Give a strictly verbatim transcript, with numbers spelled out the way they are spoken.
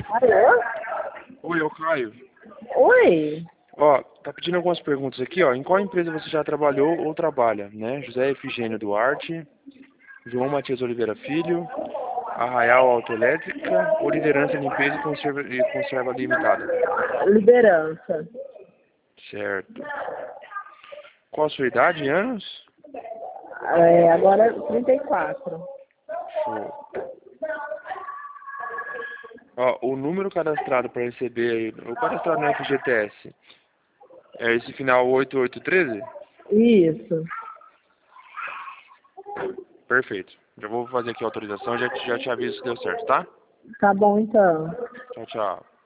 Alô? Oi, é o Caio. Oi? Ó, tá pedindo algumas perguntas aqui, ó. Em qual empresa você já trabalhou ou trabalha, né? José Efigênio Duarte, João Matias Oliveira Filho, Arraial Autoelétrica ou Liderança Limpeza e Conserva, e Conserva Limitada? Liderança. Certo. Qual a sua idade em anos? É, agora trinta e quatro. Show. Ó, o número cadastrado para receber aí, o cadastrado no F G T S, é esse final oito oito um três? Isso. Perfeito. Já vou fazer aqui a autorização, já, te- já te aviso se deu certo, tá? Tá bom então. Tchau, tchau.